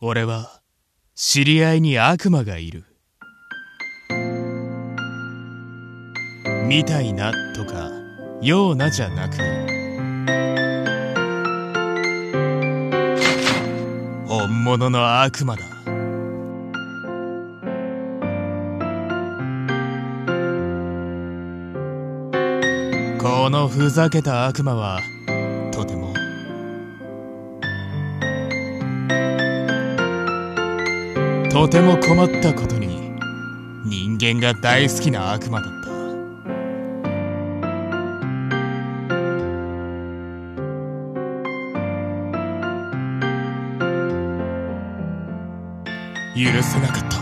俺は知り合いに悪魔がいる。みたいなとかようなじゃなく、本物の悪魔だ。このふざけた悪魔はとても困ったことに人間が大好きな悪魔だった。許せなかった。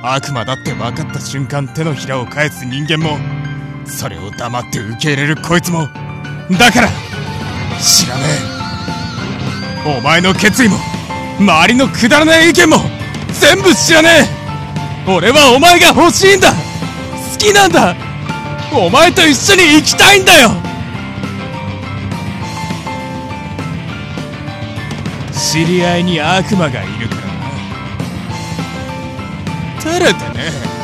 悪魔だって分かった瞬間手のひらを返す人間も、それを黙って受け入れるこいつも。だから知らねえ。お前の決意も周りのくだらない意見も全部知らねえ。俺はお前が欲しいんだ。好きなんだ。お前と一緒に生きたいんだよ。知り合いに悪魔がいるからな。照れてねえ。